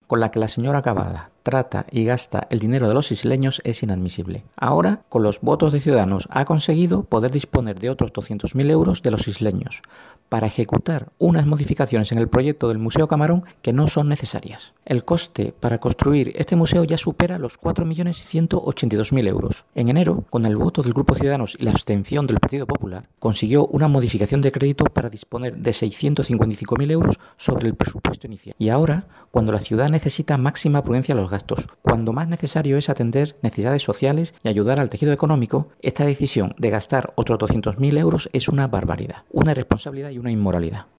con la que la señora Cavada trata y gasta el dinero de los isleños es inadmisible. Ahora, con los votos de Ciudadanos, ha conseguido poder disponer de otros 200.000 euros de los isleños para ejecutar unas modificaciones en el proyecto del Museo Camarón que no son necesarias. El coste para construir este museo ya supera los 4.182.000 euros. En enero, con el voto del Grupo Ciudadanos y la abstención del Partido Popular, consiguió una modificación de crédito para disponer de 655.000 euros sobre el presupuesto inicial. Y ahora, cuando la ciudad necesita máxima prudencia en los gastos, cuando más necesario es atender necesidades sociales y ayudar al tejido económico, esta decisión de gastar otros 200.000 euros es una barbaridad, una irresponsabilidad y una inmoralidad.